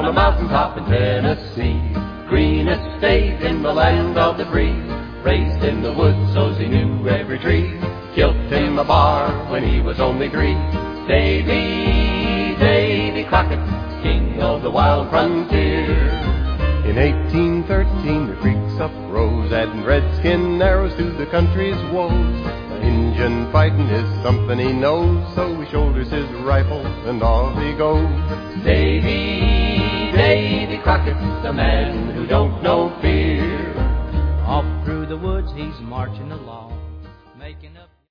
a mountaintop in Tennessee. Greenest state in the land of the free. Raised in the woods so he knew every tree. Killed him a bar when he was only 3. Davy Crockett, king of the wild frontier. In 1813 the Creeks uprose, adding redskin arrows to the country's woes. An Injun fighting is something he knows, so he shoulders his rifle and off he goes. Davy Crockett, the man who don't know fear. Off through the woods he's marching along, making